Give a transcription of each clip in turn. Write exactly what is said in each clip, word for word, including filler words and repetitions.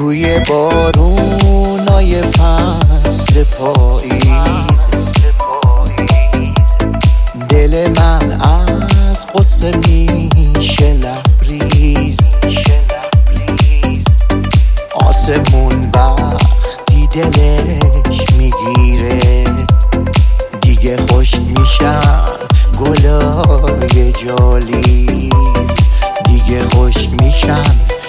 توی بارونای فصل پاییز، دل من از قصه میشه لبریز. آسمون وقتی دلش میگیره دیگه خشک میشن گلای جالیز، دیگه خشک میشن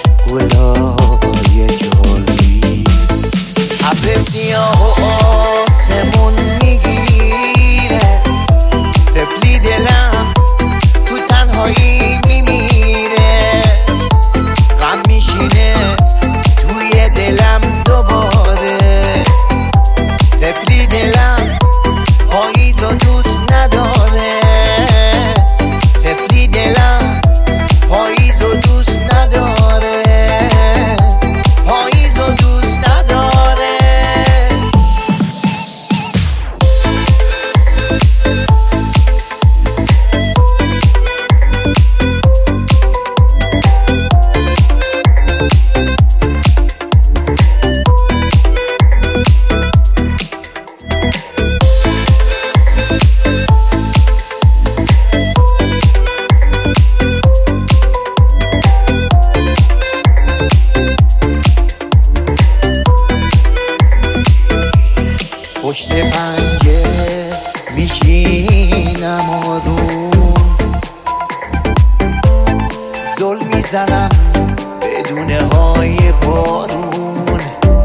گلای جالیز. ابر سیاه و آسمون میگیره، طفلی دلم تو تنهایی میمیره. غم میشینه توی دلم دوباره، طفلی دلم پاییزو دوست نداره، طفلی دلم پاییزو دوست نداره، پاییزو دوست نداره. پشت پنجه میشینم آروم، زل میزنم بدون های بارون.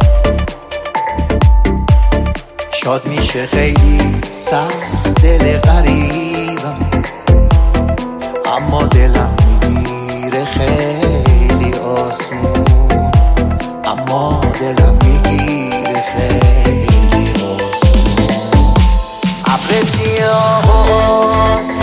شاد میشه خیلی سخت دل غریبم، اما دلم میگیره خیلی آسون، اما دلم میگیره خیلی آسون. ابر سیاه